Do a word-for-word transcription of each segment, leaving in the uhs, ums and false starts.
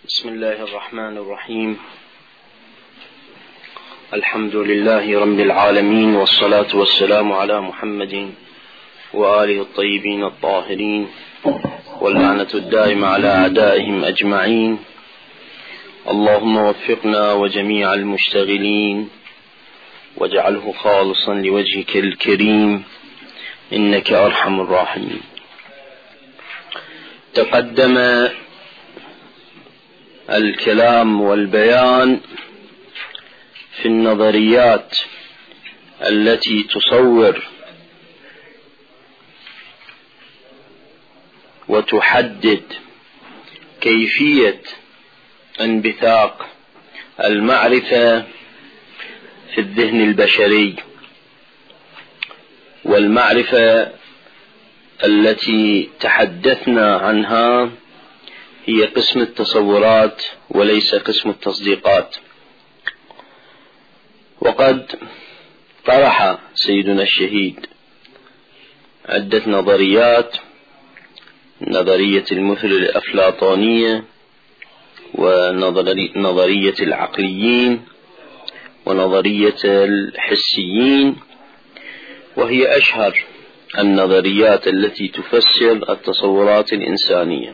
بسم الله الرحمن الرحيم. الحمد لله رب العالمين، والصلاة والسلام على محمد وآله الطيبين الطاهرين، واللعنة الدائمة على أعدائهم أجمعين. اللهم وفقنا وجميع المشتغلين واجعله خالصا لوجهك الكريم إنك أرحم الراحمين. تقدم الكلام والبيان في النظريات التي تصور وتحدد كيفية انبثاق المعرفة في الذهن البشري، والمعرفة التي تحدثنا عنها هي قسم التصورات وليس قسم التصديقات. وقد طرح سيدنا الشهيد عدة نظريات: نظرية المثل الأفلاطونية، ونظرية العقليين، ونظرية الحسيين، وهي أشهر النظريات التي تفسر التصورات الإنسانية.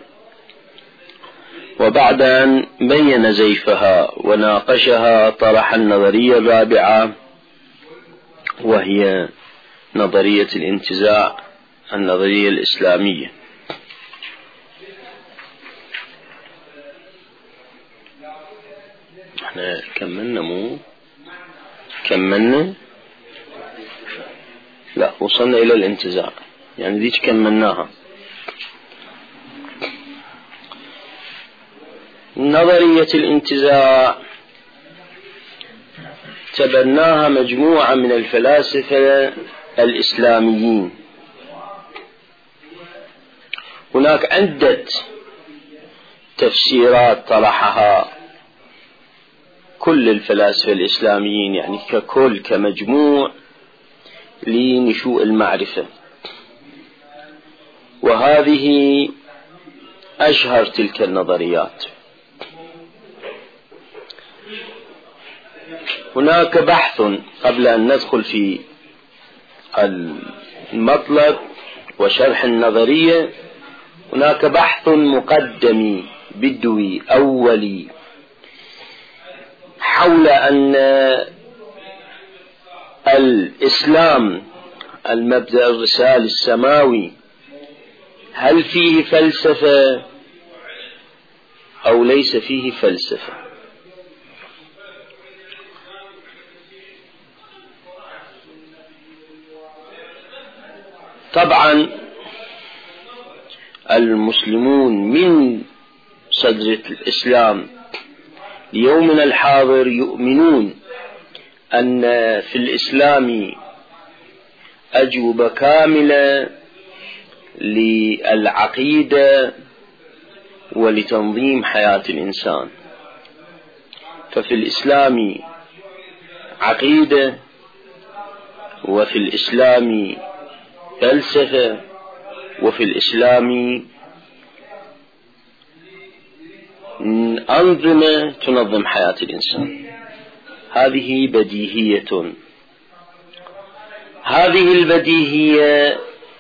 وبعد أن بين زيفها وناقشها طرح النظرية الرابعة، وهي نظرية الانتزاع، النظرية الإسلامية. احنا كملنا مو كملنا لا وصلنا إلى الانتزاع، يعني ديش كملناها. نظرية الانتزاع تبناها مجموعة من الفلاسفة الإسلاميين. هناك عدة تفسيرات طرحها كل الفلاسفة الإسلاميين، يعني ككل كمجموع لنشوء المعرفة، وهذه أشهر تلك النظريات. هناك بحث قبل أن ندخل في المطلب وشرح النظرية، هناك بحث مقدمي بدوي أولي حول أن الإسلام المبدأ الرسالي السماوي هل فيه فلسفة أو ليس فيه فلسفة. طبعا المسلمون من صدر الإسلام ليومنا الحاضر يؤمنون أن في الإسلام أجوبة كاملة للعقيدة ولتنظيم حياة الإنسان. ففي الإسلام عقيدة، وفي الإسلام فلسفة، وفي الإسلام أنظمة تنظم حياة الإنسان. هذه بديهية. هذه البديهية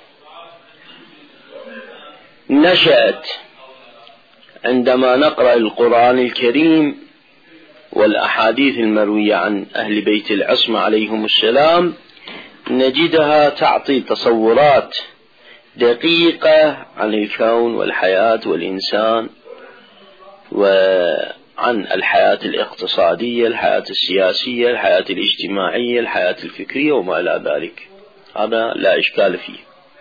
نشأت عندما نقرأ القرآن الكريم والأحاديث المروية عن أهل بيت العصمة عليهم السلام، نجدها تعطي تصورات دقيقة عن الكون والحياة والإنسان، وعن الحياة الاقتصادية، الحياة السياسية، الحياة الاجتماعية، الحياة الفكرية، وما إلى ذلك. هذا لا إشكال فيه.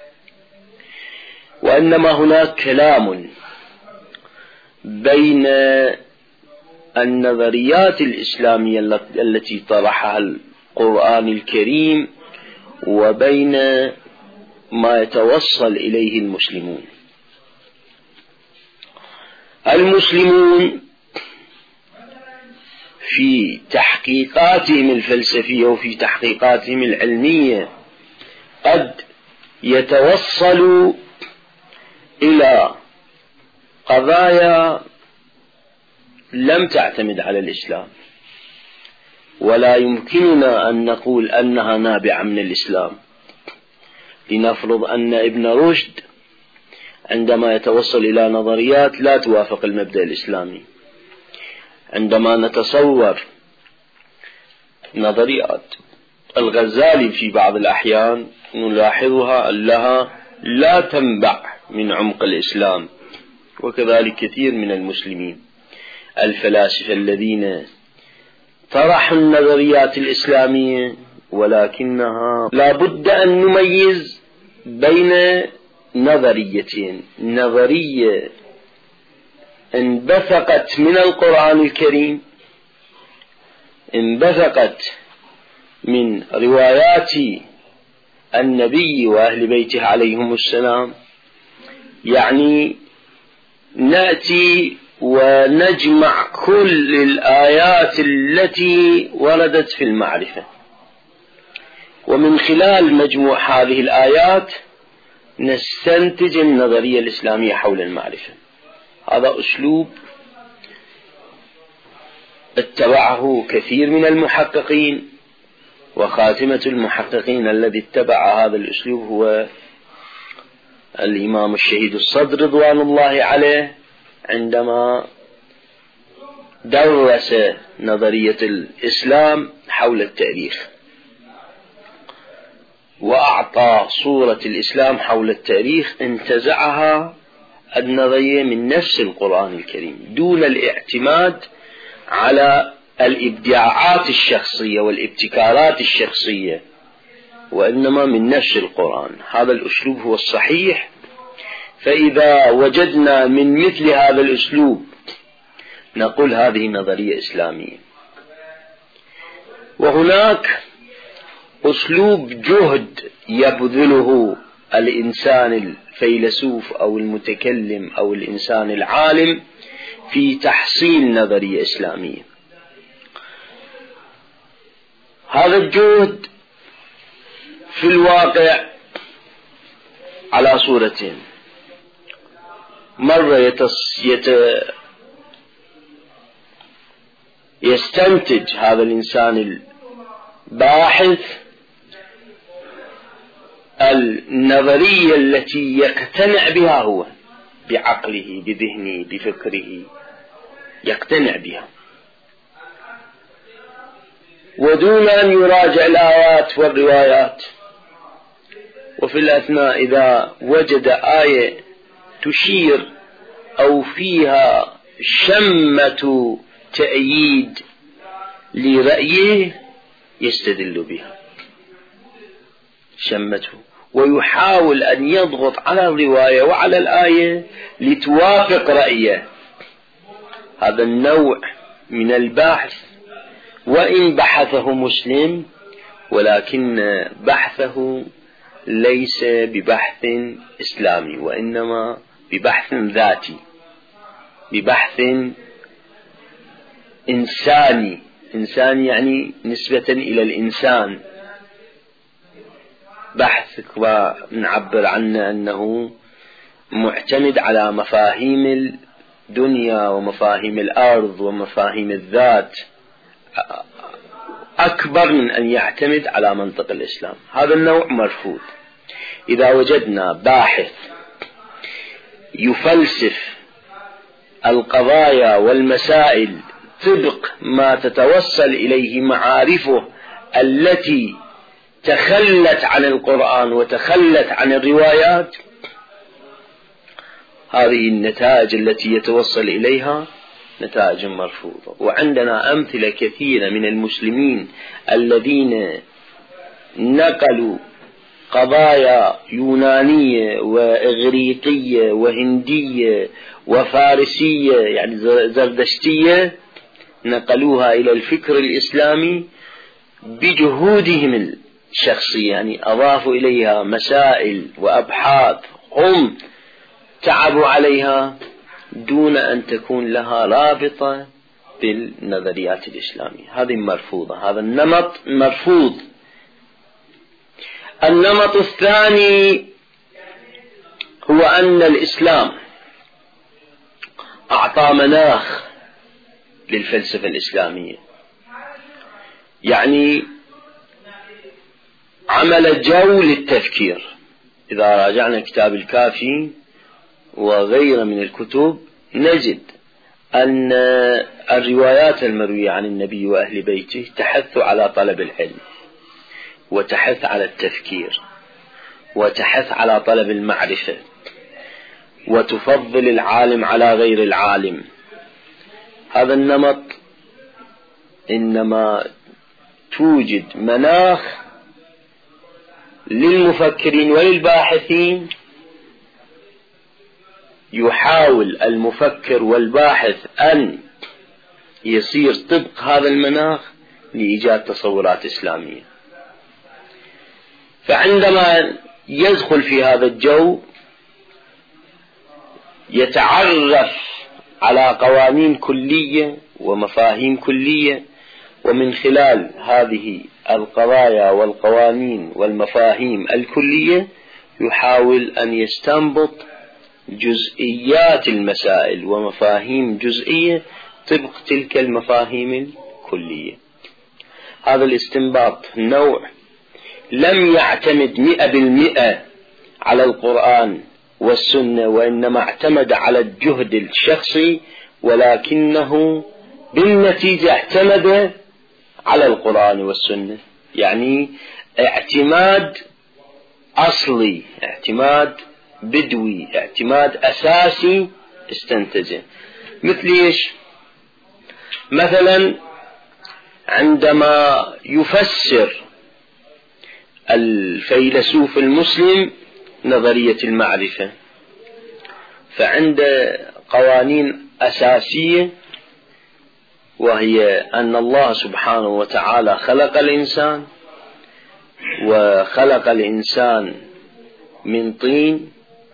وإنما هناك كلام بين النظريات الإسلامية التي طرحها القرآن الكريم وبين ما يتوصل إليه المسلمون. المسلمون في تحقيقاتهم الفلسفية وفي تحقيقاتهم العلمية قد يتوصلوا إلى قضايا لم تعتمد على الإسلام، ولا يمكننا أن نقول أنها نابعة من الإسلام. لنفرض أن ابن رشد عندما يتوصل إلى نظريات لا توافق المبدأ الإسلامي، عندما نتصور نظريات الغزالي في بعض الأحيان نلاحظها أنها لا تنبع من عمق الإسلام، وكذلك كثير من المسلمين الفلاسفة الذين طرحوا النظريات الإسلامية، ولكنها لا بد أن نميز بين نظريتين: نظرية انبثقت من القرآن الكريم، انبثقت من روايات النبي وأهل بيته عليهم السلام، يعني نأتي ونجمع كل الآيات التي وردت في المعرفة، ومن خلال مجموع هذه الآيات نستنتج النظرية الإسلامية حول المعرفة. هذا أسلوب اتبعه كثير من المحققين، وخاتمة المحققين الذي اتبع هذا الأسلوب هو الإمام الشهيد الصدر رضوان الله عليه، عندما درس نظرية الإسلام حول التاريخ وأعطى صورة الإسلام حول التاريخ، انتزعها النظرية من نفس القرآن الكريم دون الاعتماد على الإبداعات الشخصية والابتكارات الشخصية، وإنما من نفس القرآن. هذا الأسلوب هو الصحيح. فإذا وجدنا من مثل هذا الأسلوب نقول هذه نظرية إسلامية. وهناك أسلوب جهد يبذله الإنسان الفيلسوف أو المتكلم أو الإنسان العالم في تحصيل نظرية إسلامية. هذا الجهد في الواقع على صورتين: مرة يتص... يت... يستنتج هذا الإنسان الباحث النظرية التي يقتنع بها هو بعقله بذهنه بفكره، يقتنع بها ودون أن يراجع الآيات والروايات. وفي الأثناء إذا وجد آية تشير أو فيها شمة تأييد لرأيه يستدل بها شمته، ويحاول أن يضغط على الرواية وعلى الآية لتوافق رأيه. هذا النوع من البحث وإن بحثه مسلم، ولكن بحثه ليس ببحث إسلامي، وإنما ببحث ذاتي، ببحث إنساني. إنسان يعني نسبة إلى الإنسان، بحث ونعبر عنه أنه معتمد على مفاهيم الدنيا ومفاهيم الأرض ومفاهيم الذات أكبر من أن يعتمد على منطق الإسلام. هذا النوع مرفوض. إذا وجدنا باحث يفلسف القضايا والمسائل طبق ما تتوصل إليه معارفه التي تخلت عن القرآن وتخلت عن الروايات، هذه النتائج التي يتوصل إليها نتائج مرفوضة. وعندنا أمثلة كثيرة من المسلمين الذين نقلوا قضايا يونانية وإغريقية وهندية وفارسية يعني زردشتية، نقلوها إلى الفكر الإسلامي بجهودهم الشخصية، يعني أضافوا إليها مسائل وأبحاث هم تعبوا عليها دون أن تكون لها رابطة بالنظريات الإسلامية. هذه مرفوضة، هذا النمط مرفوض. النمط الثاني هو أن الإسلام أعطى مناخ للفلسفة الإسلامية، يعني عمل جو للتفكير. إذا راجعنا كتاب الكافي وغيره من الكتب نجد أن الروايات المروية عن النبي وأهل بيته تحث على طلب العلم، وتحث على التفكير، وتحث على طلب المعرفة، وتفضل العالم على غير العالم. هذا النمط إنما توجد مناخ للمفكرين وللباحثين، يحاول المفكر والباحث أن يصير طبق هذا المناخ لإيجاد تصورات إسلامية. فعندما يدخل في هذا الجو يتعرف على قوانين كلية ومفاهيم كلية، ومن خلال هذه القضايا والقوانين والمفاهيم الكلية يحاول أن يستنبط جزئيات المسائل ومفاهيم جزئية طبق تلك المفاهيم الكلية. هذا الاستنباط نوع لم يعتمد مئة بالمئة على القرآن والسنة، وإنما اعتمد على الجهد الشخصي، ولكنه بالنتيجة اعتمد على القرآن والسنة، يعني اعتماد أصلي، اعتماد بدوي، اعتماد أساسي استنتجه. مثل إيش؟ مثلا عندما يفسر الفيلسوف المسلم نظرية المعرفة، فعند قوانين أساسية، وهي أن الله سبحانه وتعالى خلق الإنسان، وخلق الإنسان من طين،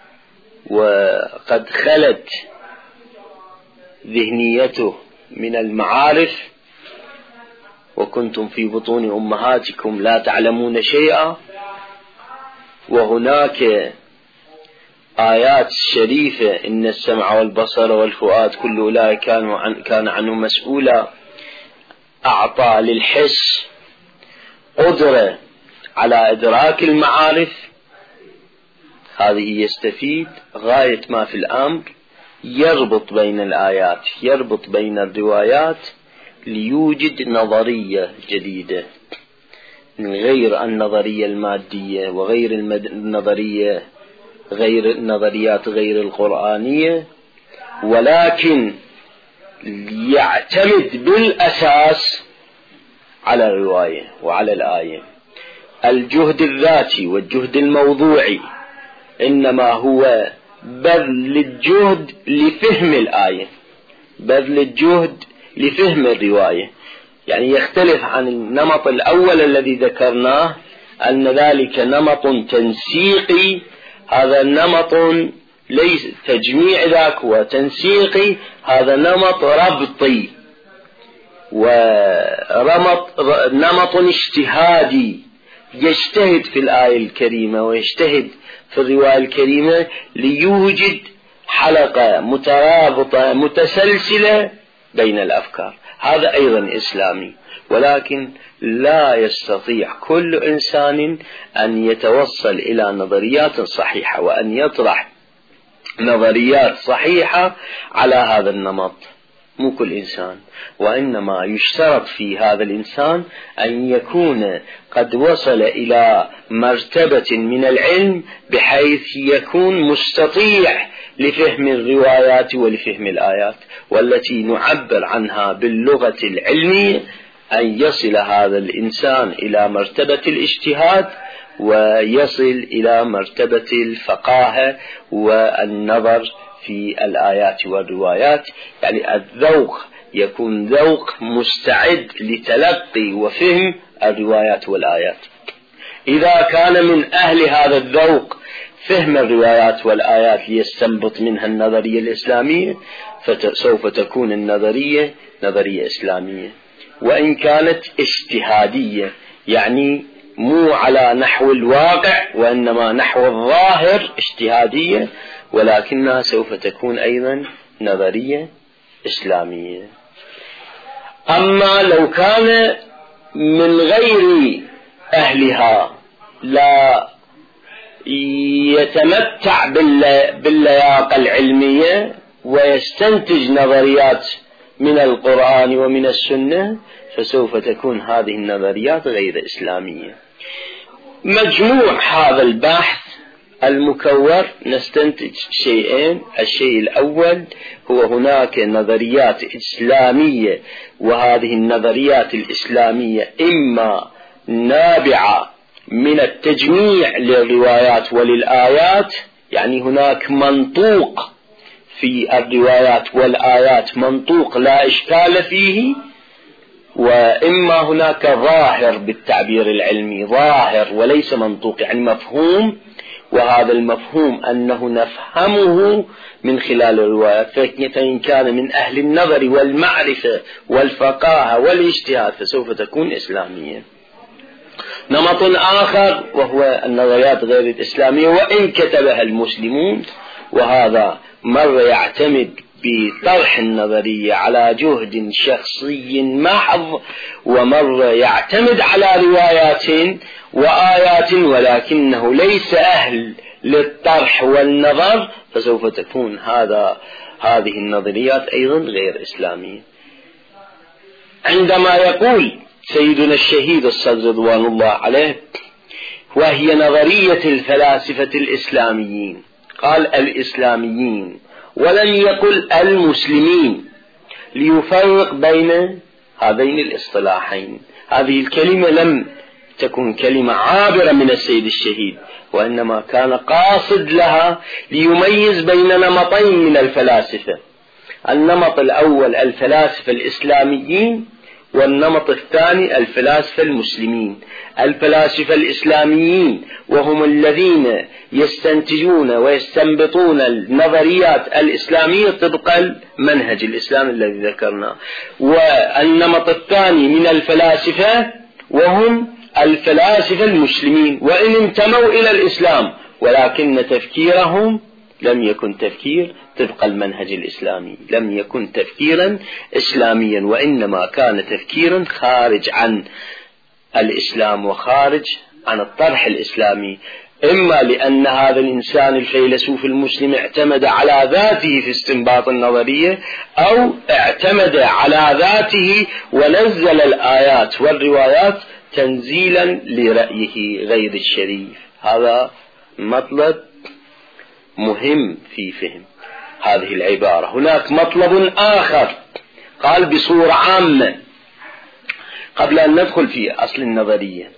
وقد خلت ذهنيته من المعارف، وكنتم في بطون أمهاتكم لا تعلمون شيئا. وهناك آيات شريفة: إن السمع والبصر والفؤاد كل أولئك كانوا عن كان عنه مسؤولا. أعطى للحس قدرة على إدراك المعارف، هذه يستفيد غاية ما في الأمر، يربط بين الآيات، يربط بين الروايات ليوجد نظرية جديدة غير النظرية المادية وغير النظرية غير النظريات غير القرآنية، ولكن يعتمد بالأساس على الرواية وعلى الآية. الجهد الذاتي والجهد الموضوعي إنما هو بذل الجهد لفهم الآية، بذل الجهد لفهم الرواية. يعني يختلف عن النمط الأول الذي ذكرناه، أن ذلك نمط تنسيقي، هذا نمط ليس تجميع، ذاك هو تنسيقي، هذا نمط ربطي، ورمط نمط اجتهادي، يجتهد في الآية الكريمة ويجتهد في الرواية الكريمة ليوجد حلقة مترابطة متسلسلة بين الأفكار. هذا أيضا إسلامي، ولكن لا يستطيع كل إنسان أن يتوصل إلى نظريات صحيحة وأن يطرح نظريات صحيحة على هذا النمط، مو كل إنسان، وإنما يشترط في هذا الإنسان أن يكون قد وصل إلى مرتبة من العلم بحيث يكون مستطيع لفهم الروايات ولفهم الآيات، والتي نعبر عنها باللغة العلمية أن يصل هذا الإنسان إلى مرتبة الاجتهاد ويصل إلى مرتبة الفقاهة والنظر في الآيات والروايات، يعني الذوق يكون ذوق مستعد لتلقي وفهم الروايات والآيات. إذا كان من أهل هذا الذوق فهم الروايات والآيات ليستنبط منها النظرية الإسلامية، فسوف تكون النظرية نظرية إسلامية، وإن كانت اجتهادية، يعني مو على نحو الواقع وإنما نحو الظاهر اجتهادية، ولكنها سوف تكون أيضا نظرية إسلامية. أما لو كان من غير أهلها لا يتمتع باللياقة العلمية ويستنتج نظريات من القرآن ومن السنة، فسوف تكون هذه النظريات غير إسلامية. مجموع هذا البحث المكور نستنتج شيئين. الشيء الأول هو هناك نظريات إسلامية، وهذه النظريات الإسلامية إما نابعة من التجميع للروايات وللآيات، يعني هناك منطوق في الروايات والآيات، منطوق لا إشكال فيه، وإما هناك ظاهر بالتعبير العلمي، ظاهر وليس منطوق، يعني مفهوم، وهذا المفهوم أنه نفهمه من خلال الروايات. فإن كان من أهل النظر والمعرفة والفقاهة والاجتهاد فسوف تكون إسلامية. نمط آخر وهو النظريات غير الإسلامية وإن كتبها المسلمون، وهذا مرة يعتمد بطرح النظرية على جهد شخصي محض، ومرة يعتمد على روايات وآيات ولكنه ليس أهل للطرح والنظر، فسوف تكون هذا هذه النظريات أيضا غير إسلامية. عندما يقول سيدنا الشهيد الصدر رضوان الله عليه وهي نظرية الفلاسفة الإسلاميين، قال الإسلاميين ولم يقل المسلمين، ليفرق بين هذين الاصطلاحين. هذه الكلمة لم تكن كلمة عابرة من السيد الشهيد، وإنما كان قاصد لها ليميز بين نمطين من الفلاسفة. النمط الأول الفلاسفة الإسلاميين، والنمط الثاني الفلاسفة المسلمين. الفلاسفة الإسلاميين وهم الذين يستنتجون ويستنبطون النظريات الإسلامية طبق المنهج الإسلامي الذي ذكرناه، والنمط الثاني من الفلاسفة وهم الفلاسفة المسلمين، وإن انتموا إلى الإسلام ولكن تفكيرهم لم يكن تفكير طبق المنهج الإسلامي، لم يكن تفكيرا إسلاميا، وإنما كان تفكيرا خارج عن الإسلام وخارج عن الطرح الإسلامي، إما لأن هذا الإنسان الفيلسوف المسلم اعتمد على ذاته في استنباط النظرية، أو اعتمد على ذاته ونزل الآيات والروايات تنزيلا لرأيه غير الشريف. هذا مطلب مهم في فهم هذه العبارة. هناك مطلب آخر قال بصورة عامة قبل أن ندخل في أصل النظرية،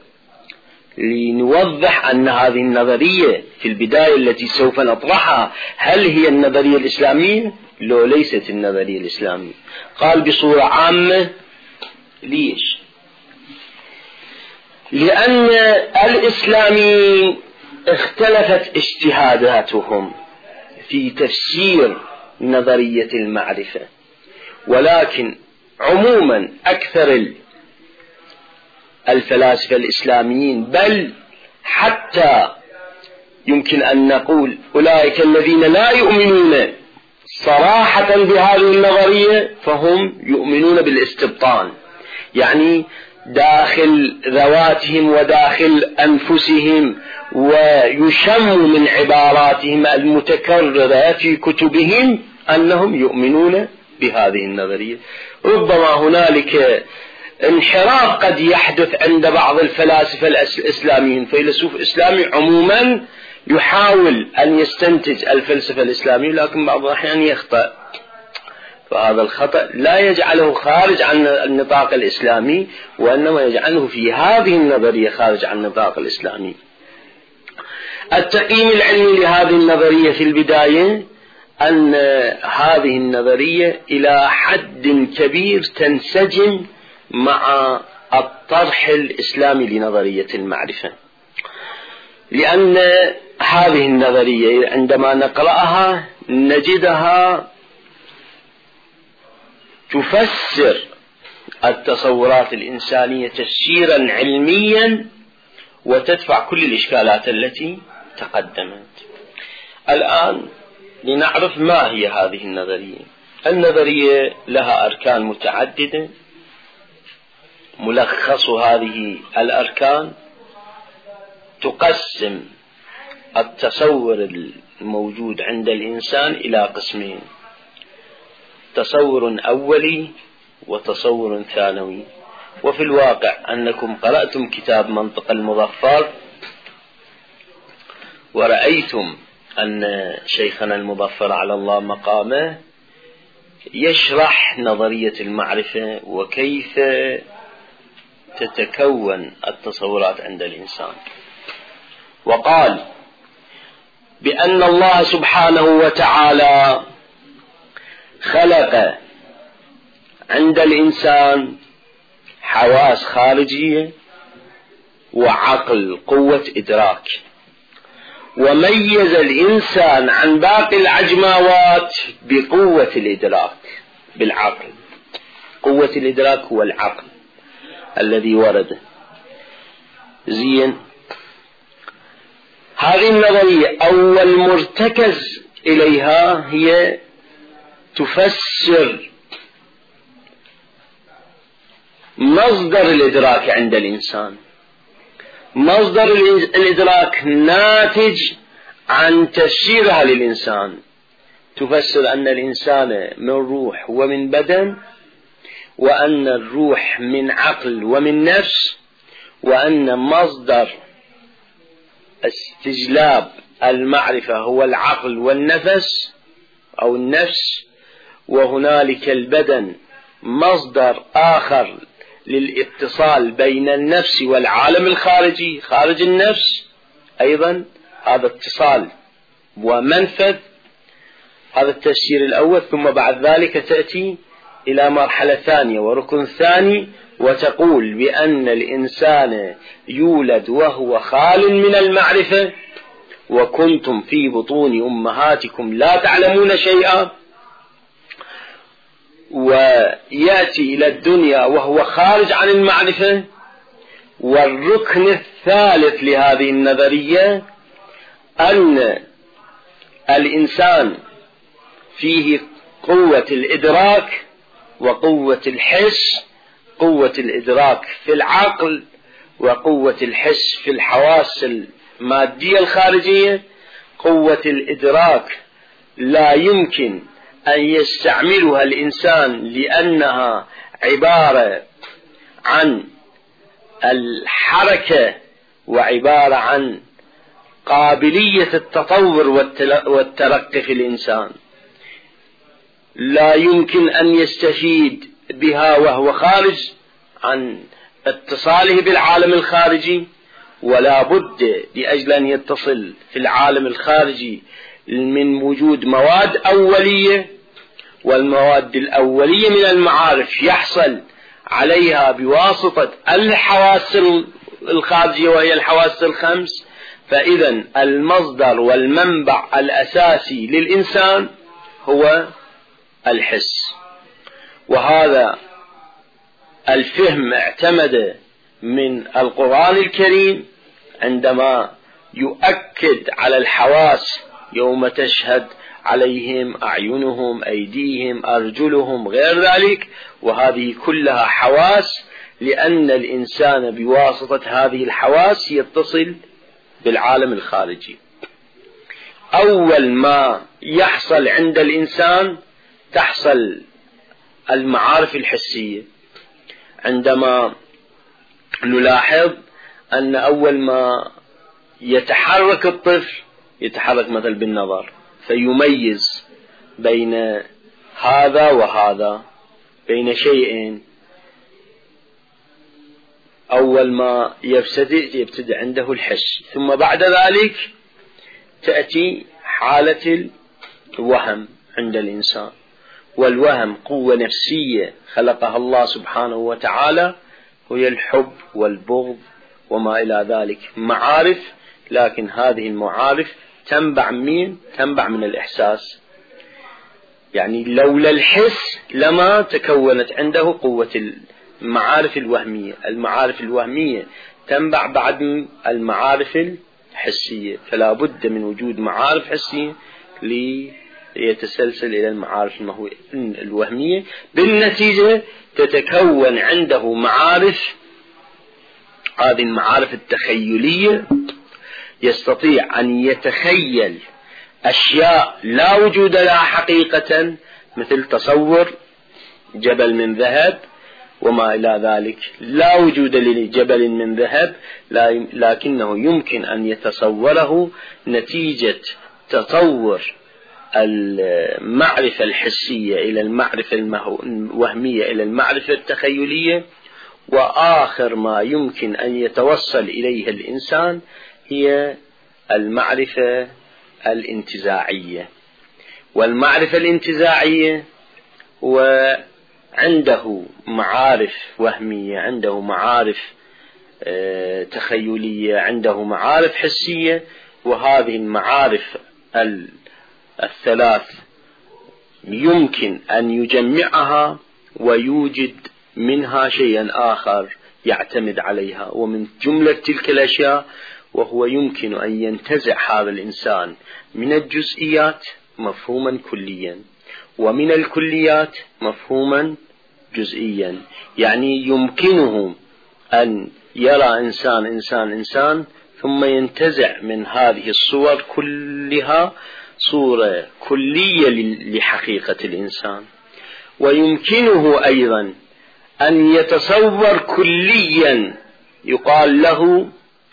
لنوضح أن هذه النظرية في البداية التي سوف نطرحها هل هي النظرية الإسلامية؟ لو ليست النظرية الإسلامية. قال بصورة عامة. ليش؟ لأن الإسلاميين اختلفت اجتهاداتهم في تفسير نظرية المعرفة، ولكن عموما أكثر الفلاسفة الإسلاميين، بل حتى يمكن أن نقول أولئك الذين لا يؤمنون صراحة بهذه النظرية فهم يؤمنون بالاستبطان، يعني داخل ذواتهم وداخل أنفسهم، ويشم من عباراتهم المتكررة في كتبهم أنهم يؤمنون بهذه النظرية. ربما هنالك انحراف قد يحدث عند بعض الفلاسفة الإسلاميين، فيلسوف إسلامي عموما يحاول أن يستنتج الفلسفة الإسلامية لكن بعض الأحيان يخطأ، فهذا الخطأ لا يجعله خارج عن النطاق الإسلامي، وإنما يجعله في هذه النظرية خارج عن النطاق الإسلامي. التقييم العلمي لهذه النظرية في البداية أن هذه النظرية إلى حد كبير تنسجم مع الطرح الإسلامي لنظرية المعرفة، لأن هذه النظرية عندما نقرأها نجدها تفسر التصورات الإنسانية تفسيرا علميا وتدفع كل الإشكالات التي تقدمت. الآن لنعرف ما هي هذه النظرية. النظرية لها أركان متعددة، ملخص هذه الأركان تقسم التصور الموجود عند الإنسان إلى قسمين: تصور أولي وتصور ثانوي. وفي الواقع أنكم قرأتم كتاب منطق المظفر ورأيتم أن شيخنا المظفر على الله مقامه يشرح نظرية المعرفة وكيف تتكون التصورات عند الإنسان، وقال بأن الله سبحانه وتعالى خلق عند الإنسان حواس خارجية وعقل قوة إدراك، وميز الإنسان عن باقي العجماوات بقوة الإدراك بالعقل. قوة الإدراك هو العقل الذي ورد. زين، هذه النظرية أول مرتكز إليها هي تفسر مصدر الإدراك عند الإنسان. مصدر الإدراك ناتج عن تفسيرها للإنسان، تفسر أن الإنسان من روح ومن بدن، وأن الروح من عقل ومن نفس، وأن مصدر استجلاب المعرفة هو العقل والنفس أو النفس، وهنالك البدن مصدر آخر للاتصال بين النفس والعالم الخارجي خارج النفس أيضا، هذا اتصال ومنفذ. هذا التفسير الأول. ثم بعد ذلك تأتي إلى مرحلة ثانية وركن ثاني، وتقول بأن الإنسان يولد وهو خال من المعرفة، وكنتم في بطون أمهاتكم لا تعلمون شيئا، ويأتي إلى الدنيا وهو خارج عن المعرفة. والركن الثالث لهذه النظرية أن الإنسان فيه قوة الإدراك وقوة الحس. قوة الإدراك في العقل وقوة الحس في الحواس المادية الخارجية. قوة الإدراك لا يمكن أن يستعملها الإنسان لأنها عبارة عن الحركة وعبارة عن قابلية التطور والترقي في الإنسان، لا يمكن أن يستفيد بها وهو خارج عن اتصاله بالعالم الخارجي، ولا بد لأجل أن يتصل في العالم الخارجي من وجود مواد أولية، والمواد الأولية من المعارف يحصل عليها بواسطة الحواس الخارجية وهي الحواس الخمس. فإذا المصدر والمنبع الأساسي للإنسان هو الحس. وهذا الفهم اعتمد من القرآن الكريم عندما يؤكد على الحواس يوم تشهد عليهم أعينهم أيديهم أرجلهم غير ذلك، وهذه كلها حواس، لأن الإنسان بواسطة هذه الحواس يتصل بالعالم الخارجي. أول ما يحصل عند الإنسان تحصل المعارف الحسية. عندما نلاحظ أن أول ما يتحرك الطفل يتحرك مثل بالنظر، فيميز بين هذا وهذا، بين شيئين. أول ما يبتدئ يبتدئ عنده الحس، ثم بعد ذلك تأتي حالة الوهم عند الإنسان. والوهم قوة نفسية خلقها الله سبحانه وتعالى، وهي الحب والبغض وما إلى ذلك، معارف. لكن هذه المعارف تنبع من تنبع من الإحساس، يعني لولا الحس لما تكونت عنده قوة المعارف الوهمية. المعارف الوهمية تنبع بعد من المعارف الحسية، فلا بد من وجود معارف حسية ليتسلسل إلى المعارف الوهمية. بالنتيجة تتكون عنده معارف، هذه المعارف التخيلية يستطيع أن يتخيل أشياء لا وجود لها حقيقة، مثل تصور جبل من ذهب وما إلى ذلك، لا وجود لجبل من ذهب لكنه يمكن أن يتصوره نتيجة تطور المعرفة الحسية إلى المعرفة الوهمية إلى المعرفة التخيلية. وآخر ما يمكن أن يتوصل إليه الإنسان هي المعرفة الانتزاعية. والمعرفة الانتزاعية وعنده معارف وهمية، عنده معارف تخيلية، عنده معارف حسية، وهذه المعارف الثلاث يمكن أن يجمعها ويوجد منها شيئا آخر يعتمد عليها. ومن جملة تلك الأشياء وهو يمكن أن ينتزع هذا الإنسان من الجزئيات مفهوما كليا، ومن الكليات مفهوما جزئيا. يعني يمكنه أن يرى إنسان إنسان إنسان ثم ينتزع من هذه الصور كلها صورة كلية لحقيقة الإنسان. ويمكنه أيضا أن يتصور كليا يقال له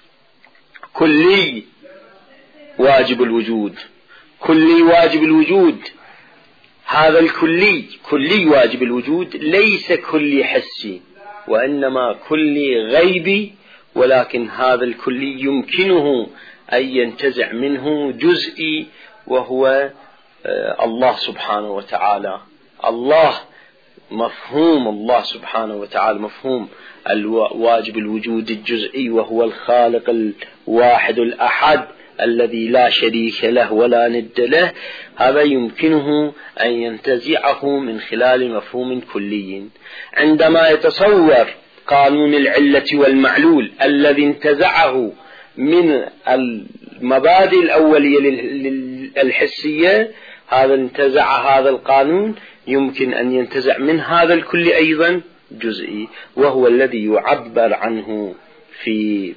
كلي واجب الوجود. كلي واجب الوجود، هذا الكلي كلي واجب الوجود ليس كلي حسي وإنما كلي غيبي، ولكن هذا الكلي يمكنه أن ينتزع منه جزئي وهو الله سبحانه وتعالى. الله مفهوم الله سبحانه وتعالى مفهوم الواجب الوجود الجزئي، وهو الخالق الواحد الأحد الذي لا شريك له ولا ند له. هذا يمكنه أن ينتزعه من خلال مفهوم كلي. عندما يتصور قانون العلة والمعلول الذي انتزعه من المبادئ الأولية الحسية، هذا انتزع هذا القانون يمكن أن ينتزع من هذا الكل أيضا جزئي، وهو الذي يعبر عنه في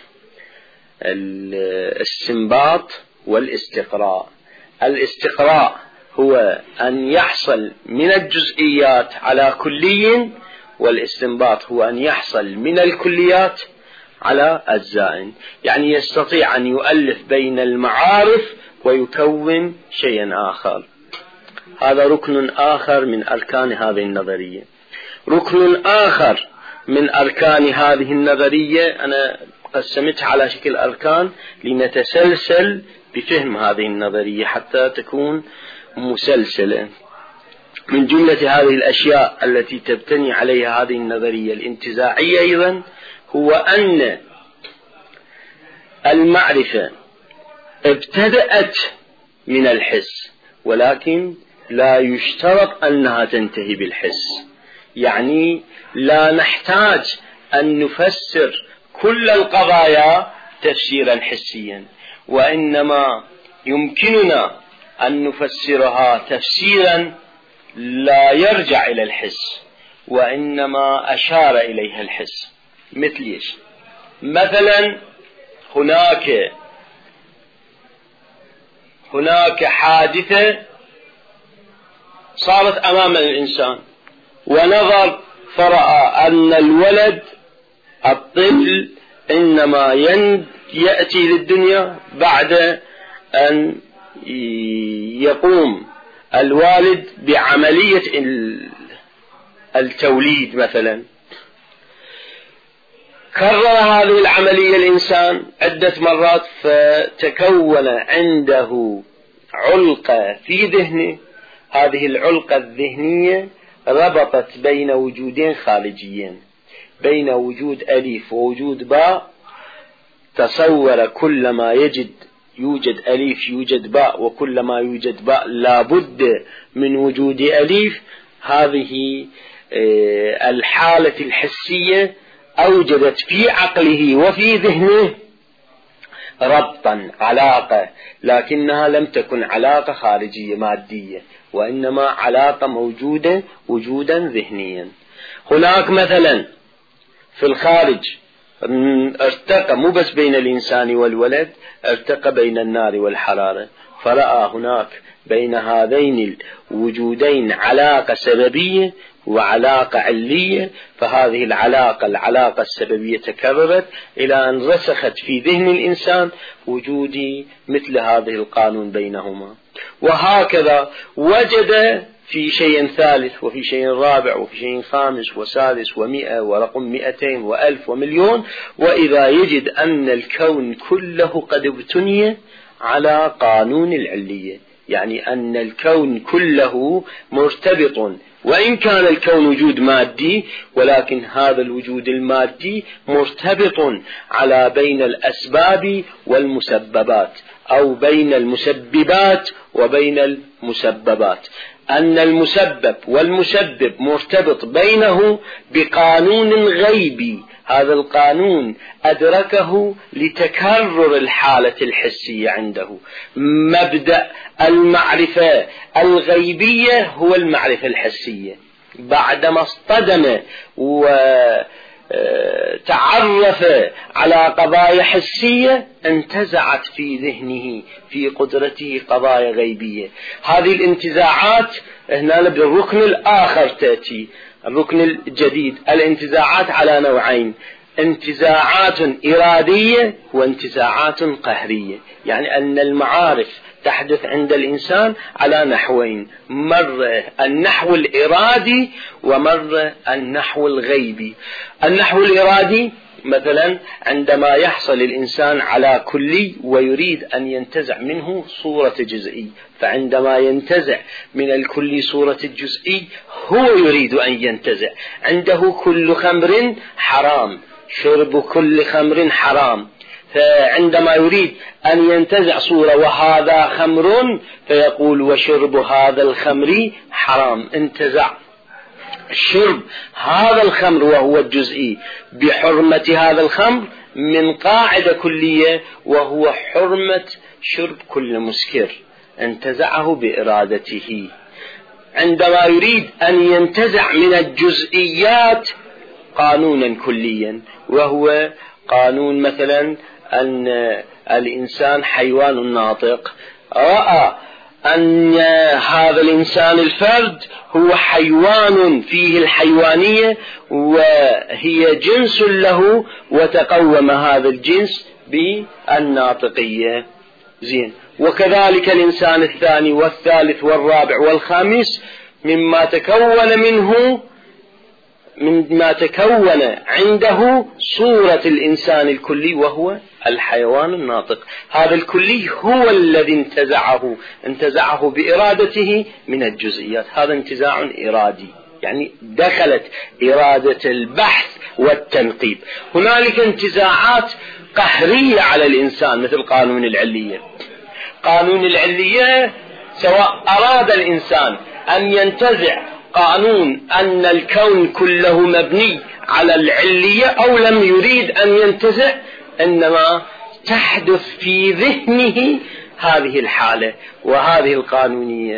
الاستنباط والاستقراء. الاستقراء هو أن يحصل من الجزئيات على كلي، والاستنباط هو أن يحصل من الكليات على أجزاء. يعني يستطيع أن يؤلف بين المعارف ويكون شيئا آخر. هذا ركن آخر من أركان هذه النظرية. ركن آخر من أركان هذه النظرية أنا قسمتها على شكل أركان لنتسلسل بفهم هذه النظرية حتى تكون مسلسلة. من جملة هذه الأشياء التي تبتني عليها هذه النظرية الانتزاعية أيضا هو أن المعرفة ابتدأت من الحس، ولكن لا يشترط أنها تنتهي بالحس. يعني لا نحتاج أن نفسر كل القضايا تفسيرا حسيا، وإنما يمكننا أن نفسرها تفسيرا لا يرجع إلى الحس وإنما أشار إليها الحس. مثل إيش؟ مثلا هناك هناك حادثة صارت أمام الإنسان، ونظر فرأى أن الولد الطفل إنما يأتي للدنيا بعد أن يقوم الوالد بعملية التوليد مثلا. كرر هذه العملية الإنسان عدة مرات، فتكون عنده علقة في ذهنه. هذه العلقة الذهنية ربطت بين وجودين خارجيين، بين وجود ألف ووجود باء. تصور كلما يجد يوجد ألف يوجد باء، وكلما يوجد باء لابد من وجود ألف. هذه الحالة الحسية أوجدت في عقله وفي ذهنه ربطا علاقة، لكنها لم تكن علاقة خارجية مادية، وإنما علاقة موجودة وجودا ذهنيا. هناك مثلا في الخارج ارتقى مو بس بين الإنسان والولد، ارتقى بين النار والحرارة، فرأى هناك بين هذين الوجودين علاقة سببية وعلاقة علية، فهذه العلاقة العلاقة السببية تكررت إلى أن رسخت في ذهن الإنسان وجود مثل هذه القانون بينهما. وهكذا وجد في شيء ثالث وفي شيء رابع وفي شيء خامس وسادس ومئة ورقم مئتين وألف ومليون، وإذا يجد أن الكون كله قد ابتني على قانون العلية، يعني أن الكون كله مرتبط، وإن كان الكون وجود مادي ولكن هذا الوجود المادي مرتبط على بين الأسباب والمسببات، أو بين المسببات وبين المسببات، أن المسبب والمسبب مرتبط بينه بقانون غيبي، هذا القانون أدركه لتكرر الحالة الحسية عنده. مبدأ المعرفة الغيبية هو المعرفة الحسية، بعدما اصطدم وتعرف على قضايا حسية انتزعت في ذهنه في قدرته قضايا غيبية. هذه الانتزاعات هنا بالركن الآخر تأتي، الركن الجديد. الانتزاعات على نوعين: انتزاعات إرادية وانتزاعات قهرية، يعني أن المعارف تحدث عند الإنسان على نحوين: مرة النحو الإرادي ومرة النحو الغيبي. النحو الإرادي مثلا عندما يحصل الإنسان على كلي ويريد أن ينتزع منه صورة جزئي، فعندما ينتزع من الكلي صورة الجزئي هو يريد أن ينتزع. عنده كل خمر حرام، شرب كل خمر حرام، فعندما يريد أن ينتزع صورة وهذا خمر فيقول وشرب هذا الخمر حرام، انتزع شرب هذا الخمر وهو الجزئي بحرمة هذا الخمر من قاعدة كلية وهو حرمة شرب كل مسكر، انتزعه بإرادته. عندما يريد أن ينتزع من الجزئيات قانونا كليا وهو قانون مثلا أن الإنسان حيوان ناطق، رأى أن هذا الإنسان الفرد هو حيوان فيه الحيوانية وهي جنس له، وتقوم هذا الجنس بالناطقية. زين. وكذلك الإنسان الثاني والثالث والرابع والخامس مما تكون منه مما تكون عنده صورة الإنسان الكلي وهو الحيوان الناطق. هذا الكلي هو الذي انتزعه انتزعه بإرادته من الجزئيات، هذا انتزاع إرادي، يعني دخلت إرادة البحث والتنقيب. هنالك انتزاعات قهرية على الإنسان مثل قانون العلية. قانون العلية سواء أراد الإنسان أن ينتزع قانون أن الكون كله مبني على العلية أو لم يريد أن ينتزع، إنما تحدث في ذهنه هذه الحالة وهذه القانونية،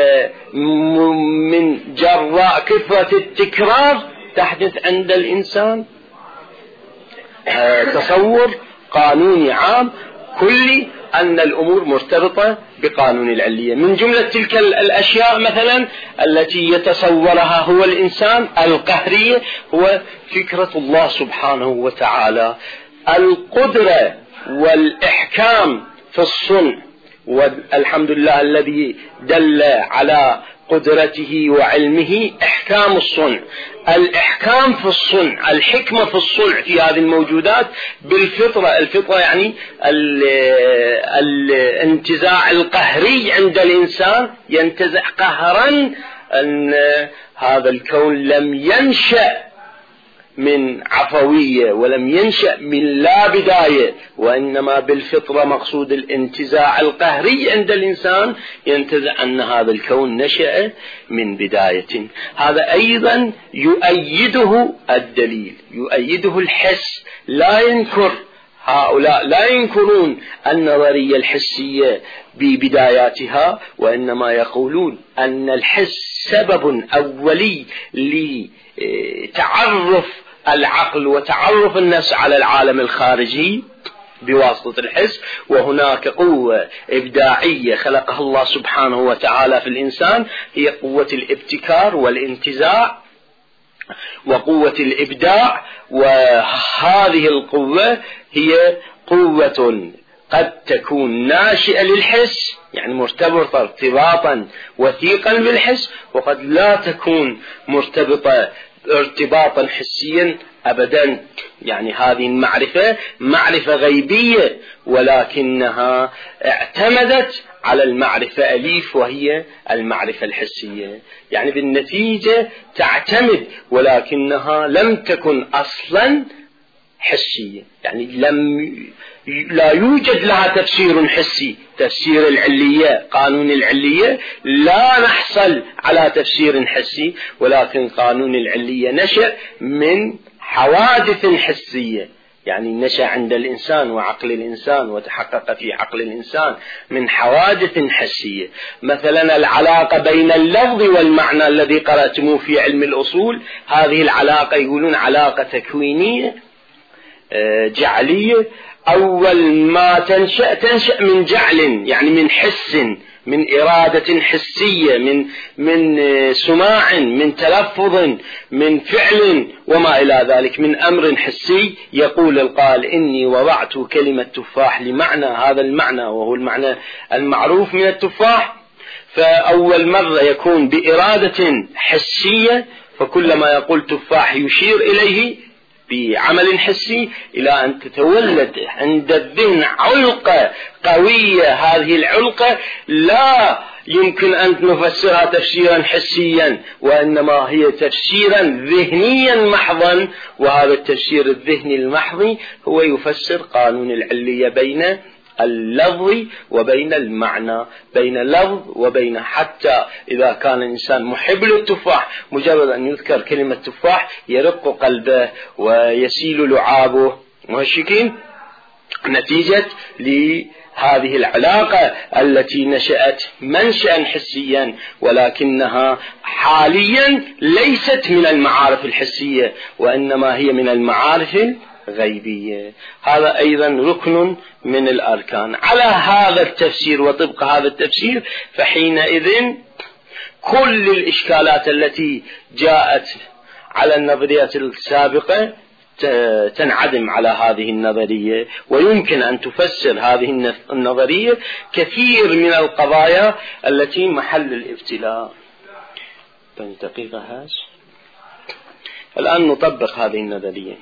ومن جراء كثرة التكرار تحدث عند الإنسان تصور قانوني عام كلي أن الأمور مرتبطة بقانون العلية. من جملة تلك الأشياء مثلا التي يتصورها هو الإنسان القهرية هو فكرة الله سبحانه وتعالى، القدرة والإحكام في الصنع، والحمد لله الذي دل على قدرته وعلمه إحكام الصنع. الإحكام في الصنع، الحكمة في الصنع في هذه الموجودات بالفطرة. الفطرة يعني الانتزاع القهري عند الإنسان، ينتزع قهرا أن هذا الكون لم ينشأ من عفوية ولم ينشأ من لا بداية، وإنما بالفطرة مقصود الانتزاع القهري عند الإنسان، ينتزع أن هذا الكون نشأ من بداية. هذا أيضا يؤيده الدليل، يؤيده الحس، لا ينكر هؤلاء لا ينكرون النظرية الحسية ببداياتها، وإنما يقولون أن الحس سبب أولي لتعرف العقل وتعرف النفس على العالم الخارجي بواسطة الحس، وهناك قوة إبداعية خلقها الله سبحانه وتعالى في الإنسان هي قوة الابتكار والانتزاع وقوة الإبداع، وهذه القوة هي قوة قد تكون ناشئة للحس، يعني مرتبطة ارتباطا وثيقا بالحس، وقد لا تكون مرتبطة ارتباطا حسيا أبدا. يعني هذه المعرفة معرفة غيبية، ولكنها اعتمدت على المعرفة أليف وهي المعرفة الحسية، يعني بالنتيجة تعتمد ولكنها لم تكن أصلا حسية، يعني لم لا يوجد لها تفسير حسي. تفسير العلية، قانون العلية، لا نحصل على تفسير حسي، ولكن قانون العلية نشأ من حوادث حسية، يعني نشأ عند الإنسان وعقل الإنسان وتحقق في عقل الإنسان من حوادث حسية. مثلا العلاقة بين اللفظ والمعنى الذي قرأتموه في علم الأصول، هذه العلاقة يقولون علاقة تكوينية جعلية. أول ما تنشأ تنشأ من جعل، يعني من حس، من إرادة حسية، من من سماع، من تلفظ، من فعل وما إلى ذلك، من أمر حسي. يقول القائل إني وضعت كلمة تفاح لمعنى، هذا المعنى وهو المعنى المعروف من التفاح، فأول مرة يكون بإرادة حسية، فكلما يقول تفاح يشير إليه بعمل حسي إلى أن تتولد عند الذهن علقة قوية. هذه العلقة لا يمكن أن نفسرها تفسيرا حسيا، وإنما هي تفسيرا ذهنيا محضا، وهذا التفسير الذهني المحض هو يفسر قانون العلية بين اللفظ وبين المعنى، بين اللفظ وبين، حتى إذا كان الإنسان محب للتفاح مجرد أن يذكر كلمة تفاح يرق قلبه ويسيل لعابه، مهشكين نتيجة لهذه العلاقة التي نشأت منشأ حسيا، ولكنها حاليا ليست من المعارف الحسية وإنما هي من المعارف غيبية. هذا أيضا ركن من الأركان. على هذا التفسير وطبق هذا التفسير فحينئذ كل الإشكالات التي جاءت على النظرية السابقة تنعدم على هذه النظرية، ويمكن أن تفسر هذه النظرية كثير من القضايا التي محل الابتلاء. دقيقة هاش. الآن نطبق هذه النظرية،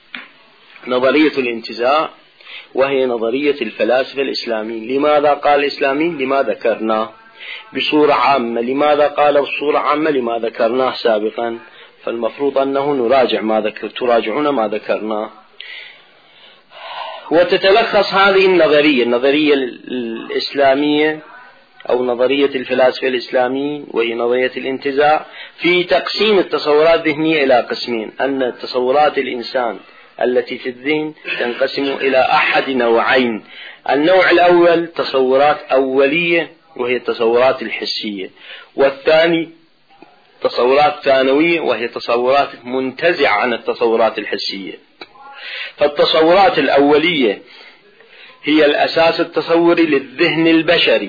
نظرية الانتزاع، وهي نظرية الفلاسفة الإسلاميين. لماذا قال الإسلاميين؟ لما ذكرناه بصورة عامة. لماذا قال بصورة عامة؟ لما ذكرناه سابقا، فالمفروض أنه نراجع ما ذكر تراجعون ما ذكرناه. وتتلخص هذه النظرية النظرية الإسلامية أو نظرية الفلاسفة الإسلاميين وهي نظرية الانتزاع في تقسيم التصورات الذهنية إلى قسمين، أن تصورات الإنسان التي في الذهن تنقسم إلى أحد نوعين. النوع الأول تصورات أولية وهي التصورات الحسية، والثاني تصورات ثانوية وهي تصورات منتزعة عن التصورات الحسية. فالتصورات الأولية هي الأساس التصوري للذهن البشري،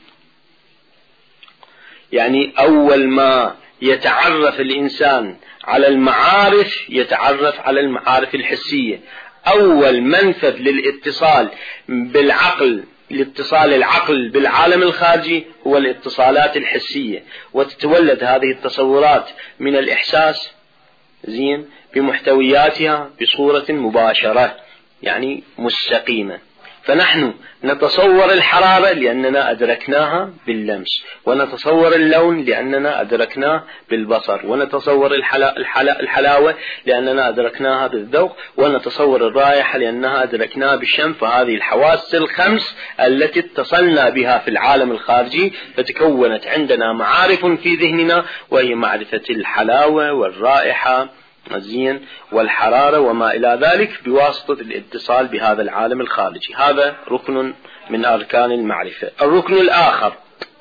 يعني أول ما يتعرف الإنسان على المعارف يتعرف على المعارف الحسية. أول منفذ للاتصال بالاتصال لاتصال العقل بالعالم الخارجي هو الاتصالات الحسية، وتتولد هذه التصورات من الإحساس زين بمحتوياتها بصورة مباشرة، يعني مستقيمة. فنحن نتصور الحرارة لأننا أدركناها باللمس، ونتصور اللون لأننا أدركناه بالبصر، ونتصور الحلا الحلا الحلاوة لأننا أدركناها بالذوق، ونتصور الرائحة لأنها أدركناها بالشم. فهذه الحواس الخمس التي اتصلنا بها في العالم الخارجي فتكونت عندنا معارف في ذهننا، وهي معرفة الحلاوة والرائحة الزين والحرارة وما إلى ذلك بواسطة الاتصال بهذا العالم الخارجي. هذا ركن من أركان المعرفة. الركن الآخر،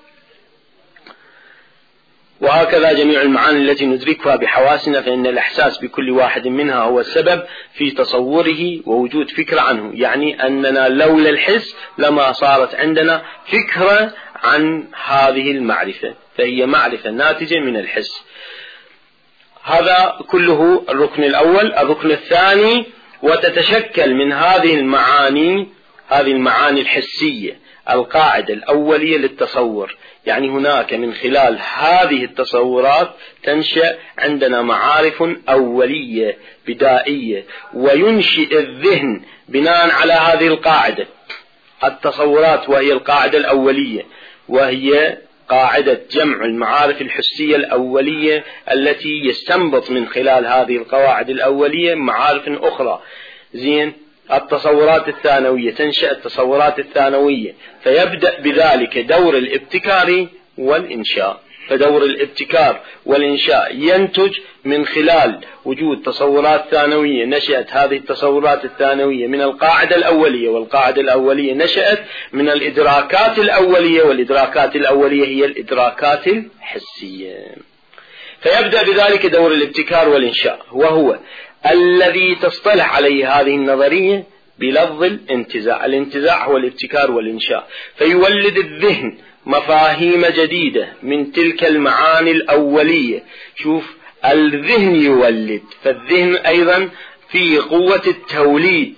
وهكذا جميع المعاني التي ندركها بحواسنا، فإن الإحساس بكل واحد منها هو السبب في تصوره ووجود فكرة عنه، يعني أننا لولا الحس لما صارت عندنا فكرة عن هذه المعرفة، فهي معرفة ناتجة من الحس. هذا كله الركن الأول. الركن الثاني، وتتشكل من هذه المعاني هذه المعاني الحسية القاعدة الأولية للتصور، يعني هناك من خلال هذه التصورات تنشأ عندنا معارف أولية بدائية، وينشئ الذهن بناء على هذه القاعدة التصورات، وهي القاعدة الأولية، وهي قاعدة جمع المعارف الحسية الأولية التي يستنبط من خلال هذه القواعد الأولية معارف أخرى. زين، التصورات الثانوية تنشأ التصورات الثانوية، فيبدأ بذلك دور الابتكار والإنشاء. فدور الابتكار والإنشاء ينتج من خلال وجود تصورات ثانوية. نشأت هذه التصورات الثانوية من القاعدة الأولية، والقاعدة الأولية نشأت من الإدراكات الأولية، والإدراكات الأولية هي الإدراكات الحسية. فيبدأ بذلك دور الابتكار والإنشاء، وهو الذي تصطلح عليه هذه النظرية بلفظ الانتزاع. الانتزاع هو الابتكار والإنشاء، فيولد الذهن مفاهيم جديدة من تلك المعاني الأولية. شوف، الذهن يولد، فالذهن أيضا في قوة التوليد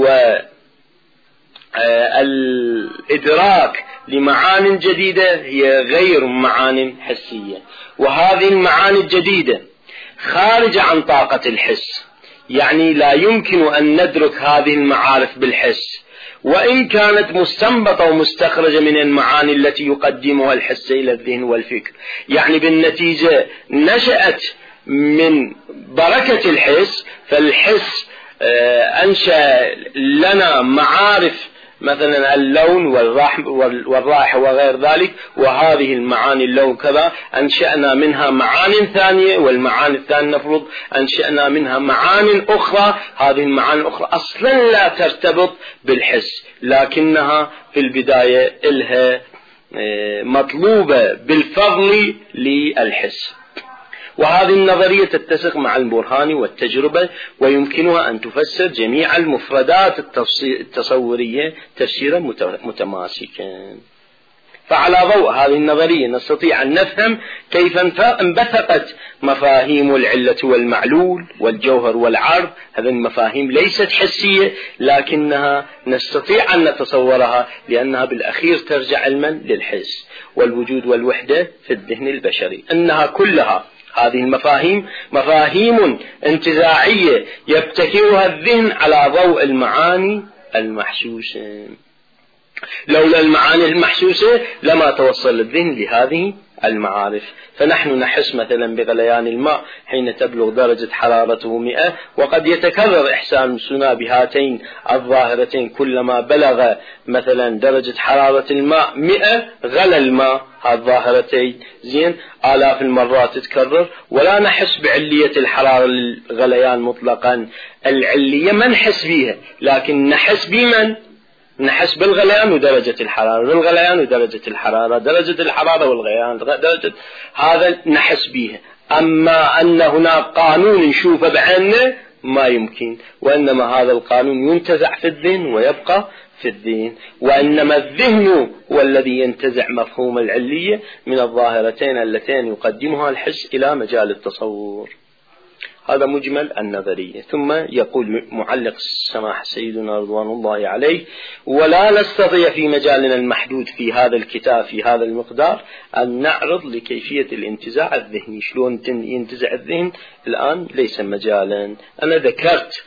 والإدراك لمعان جديدة هي غير معان حسية. وهذه المعاني الجديدة خارجة عن طاقة الحس، يعني لا يمكن أن ندرك هذه المعارف بالحس، وإن كانت مستنبطة ومستخرجة من المعاني التي يقدمها الحس إلى الذهن والفكر. يعني بالنتيجة نشأت من بركة الحس، فالحس أنشأ لنا معارف مثلا اللون والرائحة وغير ذلك، وهذه المعاني اللون كذا أنشأنا منها معاني ثانية، والمعاني الثانية نفرض أنشأنا منها معاني أخرى. هذه المعاني الأخرى أصلا لا ترتبط بالحس، لكنها في البداية إلها مطلوبة بالفضل للحس. وهذه النظرية تتسق مع البرهان والتجربة، ويمكنها أن تفسر جميع المفردات التصورية تفسيرا متماسكا. فعلى ضوء هذه النظرية نستطيع أن نفهم كيف انبثقت مفاهيم العلة والمعلول والجوهر والعرض. هذه المفاهيم ليست حسية، لكنها نستطيع أن نتصورها، لأنها بالأخير ترجع علما للحس والوجود والوحدة في الذهن البشري. أنها كلها هذه المفاهيم مفاهيم انتزاعية يبتكرها الذهن على ضوء المعاني المحسوسة. لولا المعاني المحسوسة لما توصل الذهن لهذه المعارف. فنحن نحس مثلا بغليان الماء حين تبلغ درجة حرارته مئة، وقد يتكرر إحساسنا بهاتين الظاهرتين كلما بلغ مثلا درجة حرارة الماء مئة غلى الماء. هالظاهرتين زين آلاف المرات تتكرر، ولا نحس بعلية الحرارة للغليان مطلقا. العلية ما نحس بها، لكن نحس بمن؟ نحس بالغليان ودرجة الحرارة، بالغليان ودرجة الحرارة، درجة الحرارة والغليان درجة، هذا نحس بها. أما أن هناك قانون نشوفه بعيننا ما يمكن، وإنما هذا القانون ينتزع في الذهن ويبقى في الذهن، وإنما الذهن هو الذي ينتزع مفهوم العلية من الظاهرتين اللتين يقدمها الحس إلى مجال التصور. هذا مجمل النظرية. ثم يقول معلق السماح سيدنا رضوان الله عليه: ولا نستطيع في مجالنا المحدود في هذا الكتاب في هذا المقدار أن نعرض لكيفية الانتزاع الذهني. شلون ينتزع الذهن الآن ليس مجالا. أنا ذكرت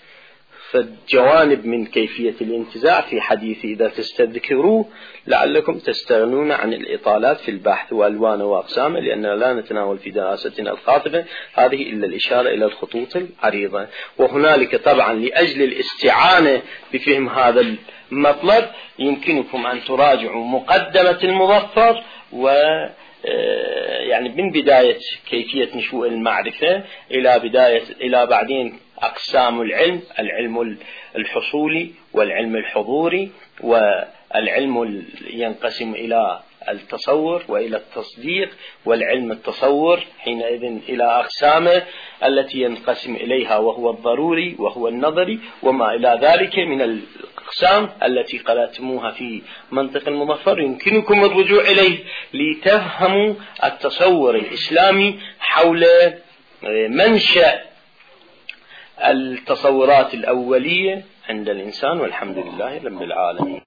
فالجوانب من كيفية الانتزاع في حديثي، إذا تستذكروه لعلكم تستغنون عن الإطالات في البحث وألوانه وأقسامه، لأننا لا نتناول في دراستنا الخاطبة هذه إلا الإشارة إلى الخطوط العريضة. وهنالك طبعا لأجل الاستعانة بفهم هذا المطلب يمكنكم أن تراجعوا مقدمة المظفر و يعني من بداية كيفية نشوء المعرفة إلى بداية إلى بعدين أقسام العلم، العلم الحصولي والعلم الحضوري، والعلم ينقسم إلى التصور وإلى التصديق، والعلم التصور حينئذ إلى أقسامه التي ينقسم إليها وهو الضروري وهو النظري وما إلى ذلك من الأقسام التي قرأتموها في منطق المظفر. يمكنكم الرجوع إليه لتفهموا التصور الإسلامي حول منشأ التصورات الأولية عند الإنسان، والحمد لله رب العالمين.